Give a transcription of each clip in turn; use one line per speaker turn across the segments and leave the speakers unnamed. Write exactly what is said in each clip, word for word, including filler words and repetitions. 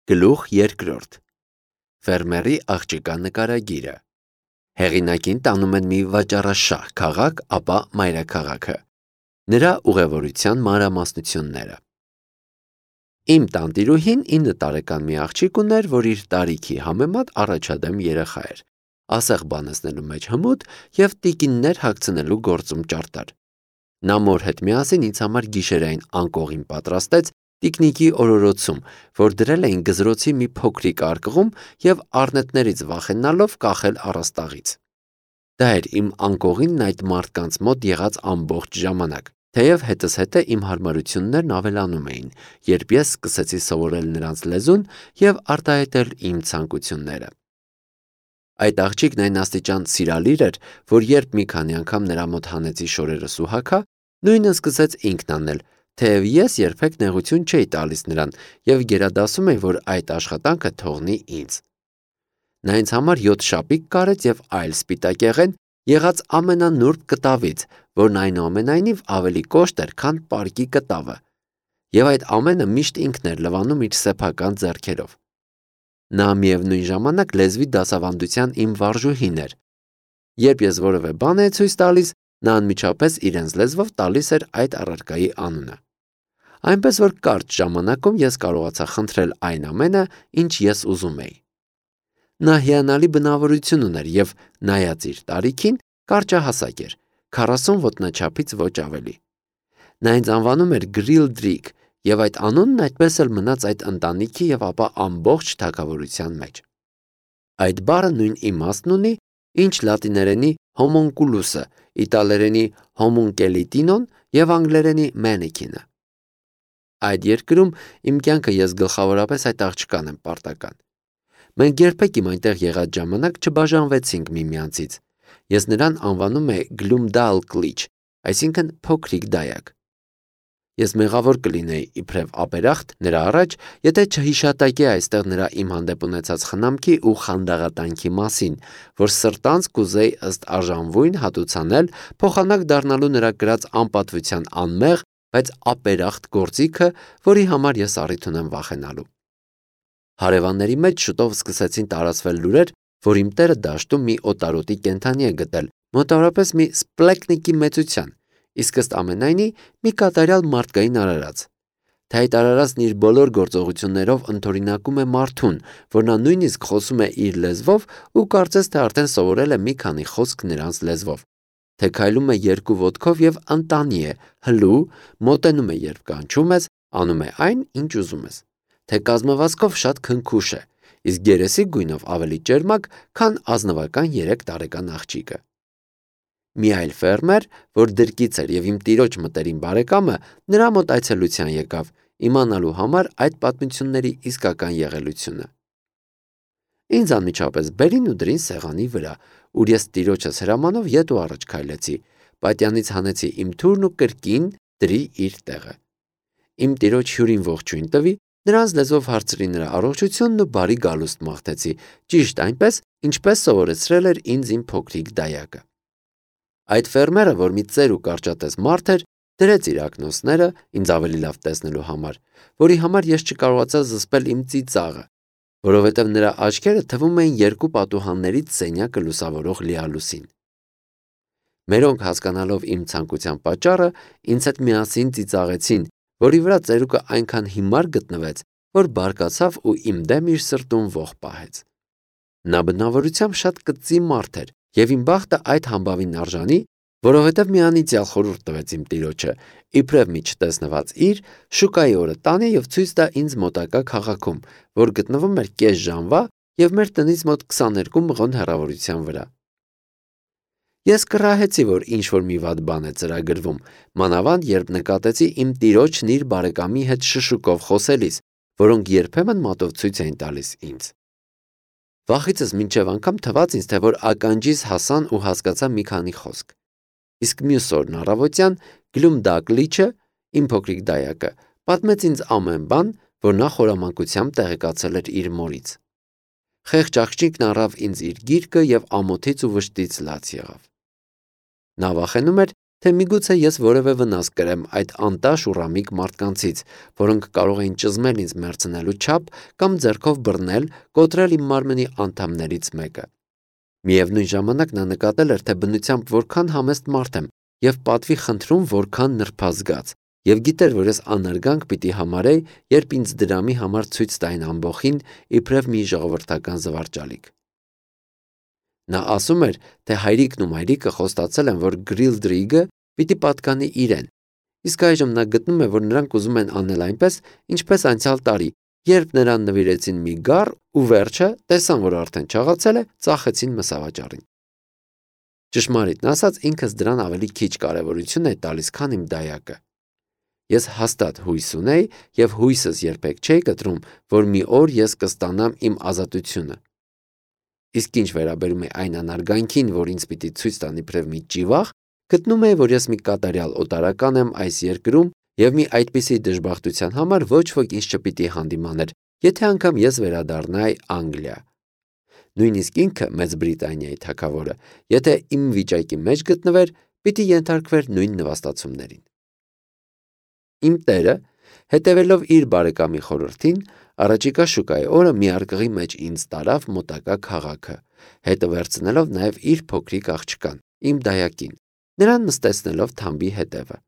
Գլուխ երկրորդ Ֆերմերի աղջկա նկարագիրը Հեղինակին տանում են մի վաճառաշահ քաղաք, ապա մայրաքաղաքը Նրա ուղևորության մանրամասնությունները Իմ տանտիրուհին ինը տարեկան մի աղջիկ ուներ, որ իր տարիքի համեմատ առաջադեմ երեխա էր, ասեղ բանեցնելու մեջ հմուտ և տիկիններ հագցնելու գործում ճարտար Նա մոր հետ միասին ինձ համար գիշերային անկողին պատրաստեց տիկնիկի օրորոցում, որ դրել էին գզրոցի մի փոքրիկ արկղում և առնետներից վախենալով կախել առաստաղից Դա էր իմ անկողինն այդ մարդկանց մոտ եղած ամբողջ ժամանակ, թեև հետս հետե իմ հարմարություններն ավելանում էին, երբ ես սկսեցի սովորել նրանց լեզուն և արտահայտել իմ ցանկությունները Այդ աղջիկն այն աստիճան սիրալիր էր, որ երբ մի քանի անգամ նրա մոտ հանեցի շորերս ու հագա, նույնը սկսեց ինքն անել, թեև ես երբեք նեղություն չէի տալիս նրան և գերադասում էի, որ այդ աշխատանքը թողնի ինձ Նա ինձ համար յոթ շապիկ կարեց և այլ սպիտակեղեն եղած ամենանուրբ կտավից, որն այնուամենայնիվ ավելի կոշտ էր, քան պարկի կտավը, և այդ ամենը միշտ ինքն էր լվանում իր սեփական ձեռքերով Նա միևնույն ժամանակ լեզվի դասավանդության իմ վարժուհին էր Երբ ես որևէ բան էի ցույց տալիս, նա անմիջապես իրենց լեզվով տալիս էր այդ առարկայի անունը Այնպես որ կարճ ժամանակում ես կարողացա խնդրել այն ամենը, ինչ ես ուզում էի Նա հիանալի բնավորություն ուներ և, նայած իր տարիքին, կարճահասակ էր, քառասուն ոտնաչափից ոչ ավելի Նա ինձ անվանում էր Գրիլդրիկ և այդ անունն այդպես էլ մնաց այդ ընտանիքի և ապա ամբողջ թագավորության մեջ Այդ բառը նույն իմաստն ունի, ինչ լատիներենի հոմունկուլուսը, իտալերենի հոմունկելիտինոն և անգլերենի mannequin-ը Այդ երկրում իմ կյանքը ես գլխավորապես այդ աղջկան եմ պարտական Մենք երբեք իմ այնտեղ եղած ժամանակ չբաժանվեցինք միմյանցից Ես նրան անվանում էի Գլումդալկլիչ, այսինքն փոքրիկ դայակ Ես մեղավոր կլինեի իբրև ապերախտ նրա առաջ, եթե չհիշատակեի այստեղ նրա իմ հանդեպ ունեցած խնամքի ու խանդաղատանքի մասին, որ սրտանց կուզեի ըստ արժանվույն հատուցանել փոխանակ դառնալու նրա կրած անպատվության անմեղ, բայց ապերախտ գործիքը, որի համար ես առիթ ունեմ վախենալու Հարևանների մեջ շուտով սկսեցին տարածվել լուրեր, որ իմ տերը դաշտում մի օտարոտի կենդանի է գտել, մոտավորապես մի սպլեկնիկի մեծության, իսկ ըստ ամենայնի մի կատարյալ մարդկային արարած Թե այդ արարածն իր բոլոր գործողություններով ընդօրինակում է մարդուն, որ նա նույնիսկ խոսում է իր լեզվով ու կարծես թե արդեն սովորել է մի քանի խոսք նրանց լեզվով Թե քայլում է երկու ոտքով և ընտանի է, հլու, մոտենում է երբ կանչում ես, անում է այն, ինչ ուզում ես Թե կազմվածքով շատ քնքուշ է, իսկ երեսի գույնով ավելի ճերմակ, քան ազնվական երեք տարեկան աղջիկը Մի այլ ֆերմեր, որ դրկից էր և իմ տիրոջ մտերիմ բարեկամը, նրա մոտ այցելության եկավ, իմանալու համար այդ պատմությունների իսկական եղելությունը Ինձ անմիջապես բերին ու դրին սեղանի վրա, ուր ես տիրոջս հրամանով ետ ու առաջ քայլեցի, պատյանից հանեցի իմ թուրն ու կրկին դրի իր տեղը Իմ տիրոջ հյուրին ողջույն տվի, նրանց լեզվով հարցրի նրա առողջությունն ու բարի գալուստ մաղթեցի, ճիշտ այնպես, ինչպես սովորեցրել էր ինձ իմ փոքրիկ դայակը Այդ ֆերմերը, որ մի ծեր ու կարճատև մարդ էր, դրեց իր ակնոցները, ինձ ավելի լավ տեսնելու համար, որի համար ես չկարողացա զսպել իմ ծիծաղը, որովհետև նրա աչքերը թվում էին երկու պատուհաններից սենյակը լուսավորող լիալուսին Մերոնք հասկանալով իմ ցանկության պատճառը, ինձ հետ միասին ծիծաղեցին, որի վրա ծերուկը այնքան հիմար գտնվեց, որ բարկացավ ու իմ դեմ իր սրտում ոխ պահեց Նա բնավորությամբ շատ կծի մարդ էր և իմ բախտը այդ համբավին արժանի, որովհետև մի անիծյալ խորհուրդ տվեց իմ տիրոջը, իբրև մի չտեսնված իր, շուկայի օրը տանի և ցույց տա ինձ մոտակա քաղաքում, որ գտնվում էր կես ժամվա և մեր տնից մոտ քսաներկու մղոն հեռավորության վրա Ես կռահեցի, որ ինչ-որ մի վատ բան է ծրագրվում, մանավանդ երբ նկատեցի իմ տիրոջն իր բարեկամի հետ շշուկով խոսելիս, որոնք երբեմն մատով ցույց էին տալիս ինձ Վախիցս մինչև անգամ թվաց ինձ, թե որ ականջիս հասան ու հասկացա մի քանի խոսք Իսկ մյուս օրն առավոտյան Գլումդալկլիչը, իմ փոքրիկ դայակը, պատմեց ինձ ամեն բան, որ նա խորամանկությամբ տեղեկացել էր իր մորից Խեղճ աղջիկն առավ ինձ իր գիրկը և ամոթից ու վշտից լաց եղավ Նա վախենում էր, թե միգուցե ես որևէ վնաս կրեմ այդ անտաշ ու ռամիկ մարդկանցից, որոնք կարող էին ճզմել ինձ մեռցնելու չափ կամ ձեռքով բռնել, կոտրել իմ մարմնի անդամներից մեկը։ Միևնույն ժամանակ նա նկատել էր, թե բնությամբ որքան համեստ մարդ եմ եւ պատվի խնդրում որքան նրբազգաց, եւ գիտեր, որ ես անարգանք պիտի համարեի, երբ ինձ դրամի համար ցույց տային ամբոխին իբրև մի ժողովրդական զվարճալիք։ Նա ասում էր, թե հայրիկն ու մայրիկը խոստացել են, որ Գրիլդրիգը պիտի պատկանի իրեն, իսկ այժմ նա գտնում է, որ նրանք ուզում են անել այնպես, ինչպես անցյալ տարի, երբ նրան նվիրեցին մի գառ ու վերջը, տեսան, որ արդեն չաղացել է, ծախեցին մսավաճառին։ Ճշմարիտն ասած, ինքս դրան ավելի քիչ կարևորություն է տալիս, քան իմ դայակը։ Ես հաստատ հույս ունեի եւ հույսս երբեք չէի կտրում, որ մի օր ես կստանամ իմ ազատությունը։ Իսկ ինչ վերաբերում է այն անարգանքին, որ ինձ պիտի ցույց տանի իբրև մի ճիվախ, գտնում էի, որ ես մի կատարյալ օտարական եմ այս երկրում եւ մի այդպիսի դժբախտության համար ոչ ոք ինձ չպիտի հանդիմաներ, եթե անգամ ես վերադառնայի Անգլիա։ Նույնիսկ ինքը Մեծ Բրիտանիայի թագավորը, եթե իմ վիճակի մեջ գտնվեր, պիտի ենթարկվեր նույն նվաստացումներին։ Իմ տերը, հետևելով իր բարեկամի խորհրդին, առաջիկա շուկայի օրը մի արկղի մեջ ինձ տարավ մոտակա քաղաքը, հետը վերցնելով նաև իր փոքրիկ աղջկան, իմ դայակին, նրան նստեցնելով թամբի հետևը։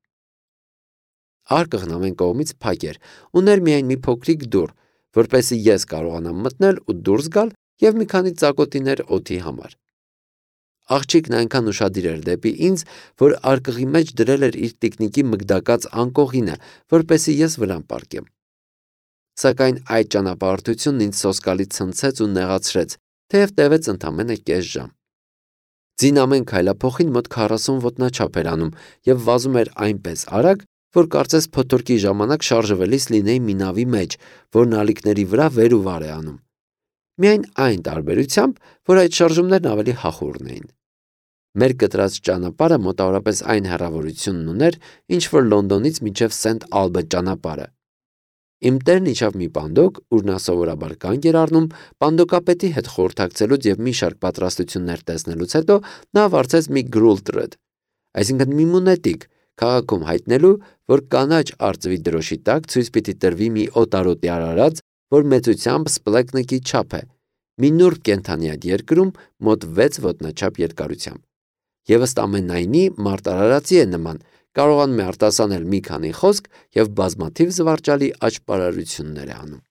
Արկղն ամեն կողմից փակ էր, ուներ միայն մի փոքրիկ դուռ, որպեսզի ես կարողանամ մտնել ու դուրս գալ եւ մի քանի ծակոտիներ օդի համար։ Աղջիկն այնքան ուշադիր էր դեպի ինձ, որ արկղի մեջ դրել էր իր տիկնիկի մգդակած անկողինը, որպեսզի ես վրան պառկեմ։ Սակայն այդ ճանապարհորդությունն ինձ սոսկալի ցնցեց ու նեղացրեց, թեև տևեց ընդամենը կես ժամ։ Ձին ամեն քայլափոխին մոտ քառասուն ոտնաչափ էր անում եւ վազում էր այնպես արագ, որ կարծես փոթորկի ժամանակ շարժվելիս լինեի մի նավի մեջ, որն ալիքների վրա վեր ու վար է անում։ Միայն այն տարբերությամբ, որ այդ շարժումներն ավելի հախուռն էին։ Մեր կտրած ճանապարհը մոտավորապես այն հեռավորությունն ուներ, ինչ որ Լոնդոնից մինչև Սենթ Ալբերտ ճանապարհը։ Իմ տերն իջավ մի պանդոկ, ուր նա սովորաբար կանգ էր առնում, պանդոկապետի հետ խորհրդակցելուց եւ մի շարք պատրաստություններ տեսնելուց հետո նա վարձեց մի գրուլտրեդ, այսինքն մի մունետիկ, քաղաքում հայտնելու, որ կանաչ արծվի դրոշի տակ ցույց պիտի տրվի մի օտարոտի արարած, որ մեծությամբ սպլեկնկի չափ է, մի նուրբ կենդանյադ երկրում մոտ վեց ոտնաչափ երկարությամբ։ Եվ ըստ ամենայնի մարդ արարածի է նման, կարողանում է արտասանել մի քանի խոսք եւ բազմաթիվ զվարճալի աճպարարություններ է անում։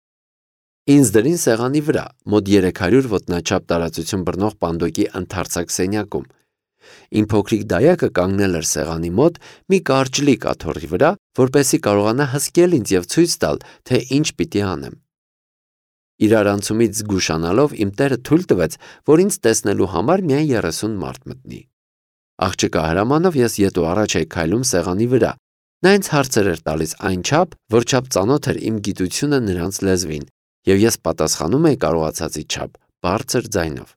Ինձ դրին սեղանի վրա, մոտ երեք հարյուր ոտնաչափ տարածություն բռնող պանդոկի ընդարձակ սենյակում։ Իմ փոքրիկ դայակը կանգնել էր սեղանի մոտ մի կարճլիկ աթոռի վրա, որպեսզի կարողանա հսկել ինձ եւ ցույց տալ, թե ինչ պիտի անեմ։ Իրար անցումից զգուշանալով իմ տերը թույլ տվեց, որ ինձ տեսնելու համար միայն երեսուն մարդ մտնի։ Աղջկա հրամանով ես ետ ու առաջ էի քայլում սեղանի վրա։ Նա ինձ հարցեր էր տալիս այնչափ, որչափ ծանոթ էր իմ գիտությունը նրանց լեզվին, եւ ես պատասխանում էի կարողացածի չափ, բարձր ձայնով։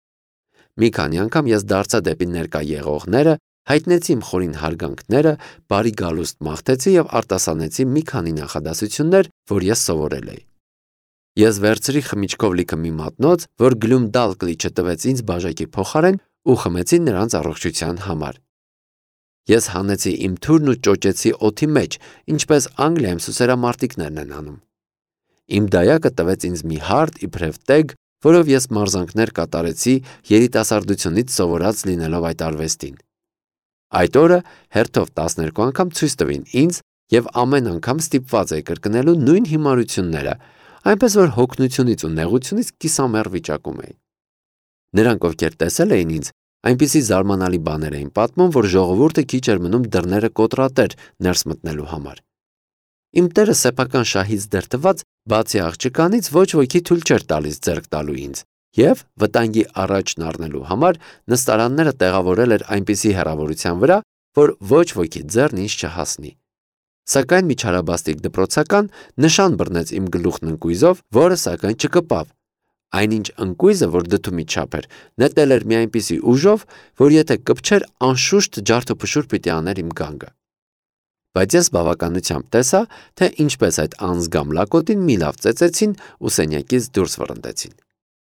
Մի քանի անգամ ես դարձա դեպի ներկա եղողները, հայտնեցի իմ խորին հարգանքները, բարի գալուստ մաղթեցի եւ արտասանեցի մի քանի նախադասություններ, որ ես սովորել էի։ Ես վերցրի խմիչքով լիքը մի մատնոց, որ Գլումդալ կլիչը տվեց ինձ բաժակի փոխարեն ու խմեցի նրանց առողջության համար։ Ես հանեցի իմ թուրն ու ճոճեցի օդի մեջ, ինչպես Անգլիայում սուսերամարտիկներն են անում։ Իմ դայակը տվեց ինձ մի հարթ իբրև տեգ, որով ես մարզանքներ կատարեցի երիտասարդությունից սովորած լինելով այդ արվեստին։ Այդ օրը հերթով տասներկու անգամ ցույց տվին ինձ եւ ամեն անգամ ստիպված էի կրկնելու նույն հիմարությունները, այնպես որ հոգնությունից ու նեղությունից կիսամեռ վիճակում էի։ Նրանք, ովքեր տեսել էին ինձ, այնպիսի զարմանալի բաներ էին պատմում, որ ժողովուրդը քիչ էր մնում դռները կոտրատեր ներս մտնելու համար։ Իմ տերը սեփական շահից դերթված, բացի աղջկանից ոչ ոքի թույլ չէր տալիս ձեռք տալու ինձ, եւ վտանգի առաջն առնելու համար նստարանները տեղավորել էր այնպիսի հեռավորության վրա, որ ոչ ոքի ձեռն ինձ չհասնի։ Սակայն մի չարաբաստիկ դպրոցական նշան բռնեց իմ գլուխն ընկույզով, որը սակայն չկպավ։ Այնինչ ընկույզը, որ դդումի չափ էր, նետել էր մի այնպիսի ուժով, որ եթե կպչեր, անշուշտ ջարդուփշուր պիտի աներ իմ գանգը։ Բայց ես բավականությամբ տեսա, թե ինչպես այդ անզգամ լակոտին մի լավ ծեծեցին ու սենյակից դուրս վռնդեցին։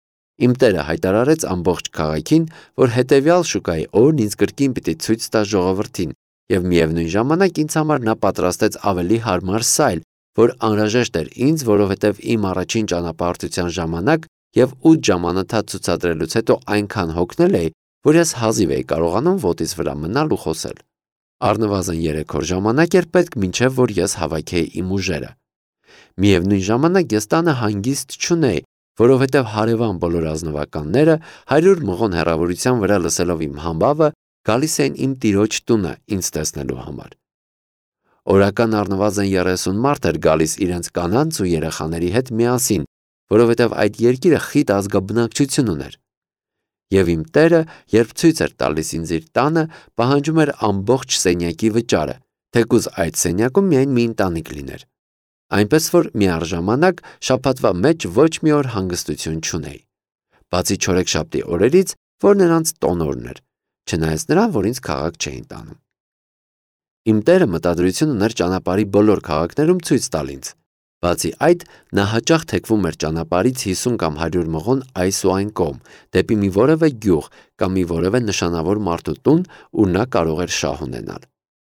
Իմ տերը հայտարարեց ամբողջ քաղաքին, որ հետևյալ շուկայի օրն ինձ կրկին պիտի ցույց տա ժողովրդին, եւ միևնույն ժամանակ ինձ համար նա պատրաստեց ավելի հարմար սայլ, որ անհրաժեշտ էր ինձ, որովհետև իմ առաջին ճանապարհորդության ժամանակ եւ ութ ժամ անընդհատ ցուցադրելուց հետո այնքան հոգնել էի, որ ես հազիվ էի կարողանում ոտից վրա մնալ ու խոսել։ Առնվազն երեք օր ժամանակ էր պետք, մինչև որ ես հավաքեի իմ ուժերը։ Միևնույն ժամանակ ես տանը հանգիստ չունեի, որովհետև հարևան բոլոր ազնվականները հարյուր մղոն հեռավորության վրա լսելով իմ համբավը գալիս էին իմ տիրոջ տունը ինձ տեսնելու համար։ Օրական առնվազն երեսուն մարդ էր գալիս իրենց կանանց ու երեխաների հետ միասին, որովհետև այդ երկիրը խիտ ազգաբնակչություն ուներ։ Եվ իմ տերը, երբ ցույց էր տալիս ինձ իր տանը, պահանջում էր ամբողջ սենյակի վճարը, թեկուզ այդ սենյակում միայն մի ընտանիք լիներ։ Այնպես որ միառժամանակ շաբաթվա մեջ ոչ մի օր հանգստություն չունեի, բացի չորեքշաբթի օրերից, որ նրանց տոնորն էր, չնայած նրան, որ ինձ քաղաք չէին տանում։ Իմ տերը մտադրություն ուներ ճանապարհի բոլոր քաղաքներում ցույց տալ ինձ։ Բացի այդ, նա հաճախ թեքվում էր ճանապարհից հիսուն կամ հարյուր մղոն այս ու այն կողմ, դեպի մի որևէ գյուղ կամ մի որևէ նշանավոր մարդու տուն, ու նա կարող էր շահ ունենալ։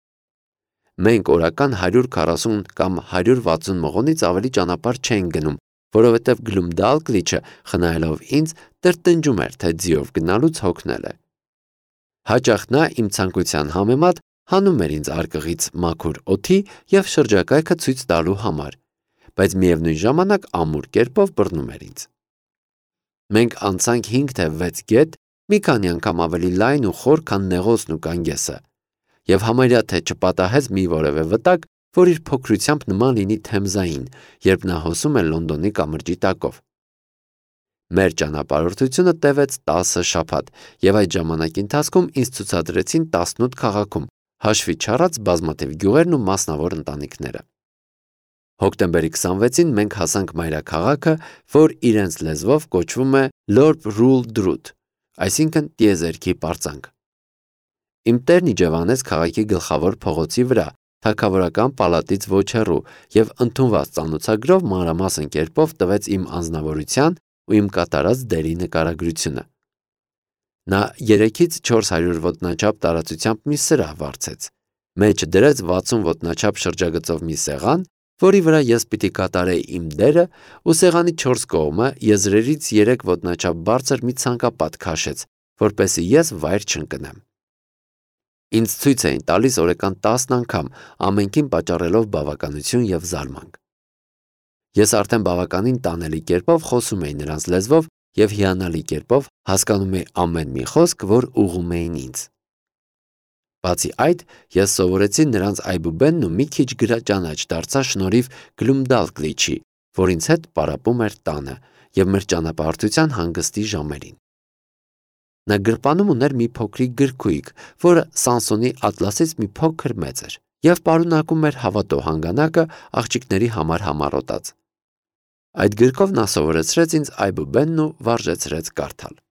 Մենք օրական հարյուր քառասուն կամ հարյուր վաթսուն մղոնից ավելի ճանապարհ չենք գնում, որովհետև Գլումդալկլիչը խնայելով ինձ տրտնջում էր, թե ձիով գնալուց հոգնել է։ Հաճախ նա իմ ցանկության համեմատ հանում էր ինձ արկղից մաքուր օդի եւ շրջակայքը ցույց տալու համար, բայց միևնույն ժամանակ ամուր կերպով բռնում էր ինձ։ Մենք անցանք հինգ թե վեց գետ, մի քանի անգամ ավելի լայն ու խոր, քան Նեղոսն ու Գանգեսը, եւ համարյա թե չպատահեց մի որևէ վտակ, որ իր փոքրությամբ նման լինի Թեմզային, երբ նա հոսում է Լոնդոնի կամրջի տակով։ Մեր ճանապարհորդությունը տևեց տասը շաբաթ, եւ այդ ժամանակի ընթացքում ինձ ցուցադրեցին տասնութ քաղաքում, հաշվի չառած բազմաթիվ գյուղերն ու մասնավոր ընտանիքները։ Հոկտեմբերի քսանվեցին մենք հասանք մայրաքաղաքը, որ իրենց լեզվով կոչվում է Lord Rule Drut, այսինքն տիեզերքի պարծանք։ Իմ տերն իջևանեց քաղաքի գլխավոր փողոցի վրա, թագավորական պալատից ոչ հեռու, եւ ընդունված ծանոթագրով մանրամասն կերպով տվեց իմ անձնավորության ու իմ կատարած դերի նկարագրությունը։ Նա երեքից չորս հարյուր ոտնաչափ տարածությամբ մի սրահ վարձեց, մեջը դրեց վաթսուն ոտնաչափ շրջագծով մի սեղան, որի վրա ես պիտի կատարեի իմ դերը, ու սեղանի չորս կողմը եզրերից երեք ոտնաչափ բարձր մի ցանկապատ քաշեց, որպեսզի ես վայր չընկնեմ։ Ինձ ցույց էին տալիս օրական տասն անգամ, ամենքին պատճառելով բավականություն եւ զարմանք։ Ես արդեն բավականին տանելի կերպով խոսում էի նրանց լեզվով եւ հիանալի կերպով հասկանում էի ամեն մի խոսք, որ ուղղում էին ինձ։ Բացի այդ, ես սովորեցի նրանց այբուբենն ու մի քիչ գրաճանաչ դարձա շնորհիվ Գլումդալկլիչի, որ ինձ հետ պարապում էր տանը եւ մեր ճանապարհորդության հանգստի ժամերին։ Նա գրպանում ուներ մի փոքրիկ գրքույկ, որը Սանսոնի ատլասից մի փոքր մեծ էր, եւ պարունակում էր հավատո հանգանակը աղջիկների համար համառոտած։ Այդ գրքով նա սովորեցրեց ինձ այբուբենն ու վարժեցրեց կարդալ։